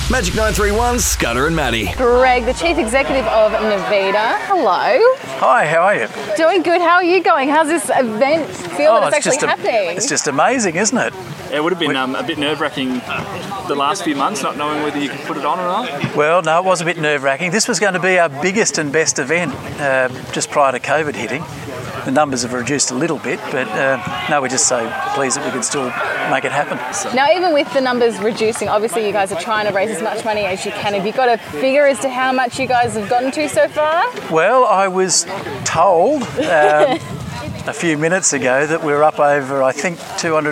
Magic 931's Scudder and Maddie. Greg, the Chief Executive of Navita. Hello. Hi, how are you? Doing good. How are you going? How's this event feel that it's actually happening? It's just amazing, isn't it? It would have been a bit nerve-wracking the last few months, not knowing whether you could put it on or not. Well, no, it was a bit nerve-wracking. This was going to be our biggest and best event just prior to COVID hitting. The numbers have reduced a little bit, but no, we're just so pleased that we could still make it happen. Now, even with the numbers reducing, obviously you guys are trying to raise as much money as you can. Have you got a figure as to how much you guys have gotten to so far? Well, I was told a few minutes ago that we're up over, I think,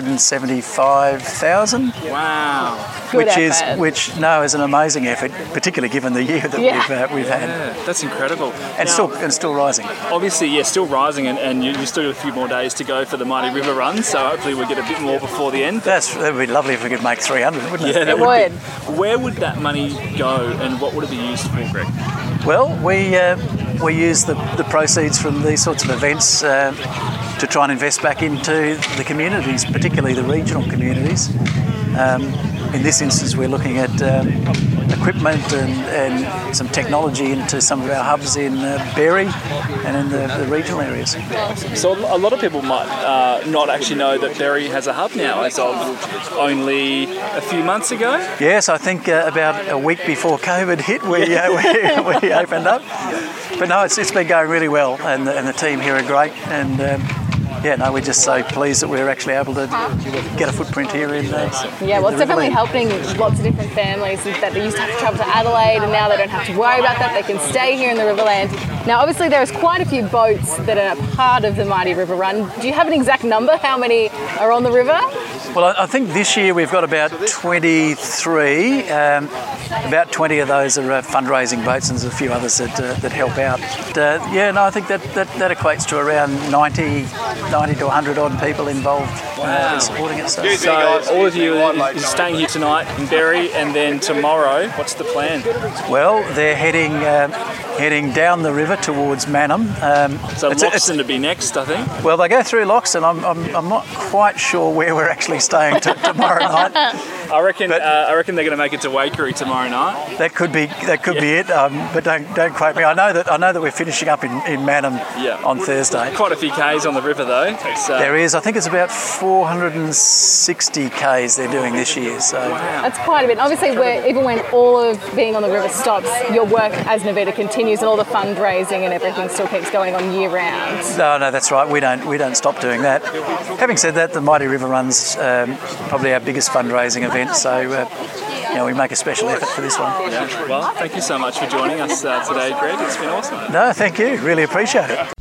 275,000. Wow. Good effort. Which is an amazing effort, particularly given the year that we've had. Yeah, that's incredible. And still rising. Obviously, still rising, and you still have a few more days to go for the Mighty River Run, so hopefully we'll get a bit more before the end. That would be lovely if we could make 300, wouldn't it? Yeah, it would. Where would that money go, and what would it be used for, Greg? Well, we use the proceeds from these sorts of events to try and invest back into the communities, particularly the regional communities. In this instance, we're looking at equipment and some technology into some of our hubs in Berry and in the regional areas. So a lot of people might not actually know that Berry has a hub now as of only a few months ago. Yes, I think about a week before COVID hit, we opened up. But no, it's been going really well, and the team here are great. And we're just so pleased that we're actually able to get a footprint here in it's definitely helping lots of different families that they used to have to travel to Adelaide, and now they don't have to worry about that. They can stay here in the Riverland. Now, obviously, there's quite a few boats that are part of the Mighty River Run. Do you have an exact number? How many are on the river? Well, I think this year we've got about 23. About 20 of those are fundraising boats, and there's a few others that help out. I think that equates to around 90 to 100 odd people involved in supporting it. So all of you are staying here tonight in Berry, and then tomorrow, what's the plan? Well, they're heading down the river towards Mannum. So Loxton to be next, I think. Well, they go through Loxton. I'm not quite sure where we're actually staying tomorrow night. I reckon they're going to make it to Waikerie tomorrow night. That could be it. But don't quote me. I know that we're finishing up in Mannum on Thursday. Quite a few k's on the river though. There is. I think it's about 460 k's they're doing this year. So that's quite a bit. Obviously, even when all of being on the river stops, your work as Navita continues, and all the fundraising and everything still keeps going on year round. No, that's right. We don't stop doing that. Having said that, the Mighty River Run's probably our biggest fundraising event. So we make a special effort for this one. Yeah. Well, thank you so much for joining us today, Greg. It's been awesome. No, thank you. Really appreciate it.